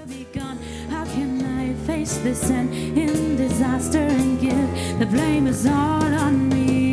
begun. How can I face this end in disaster and give the blame is all on me?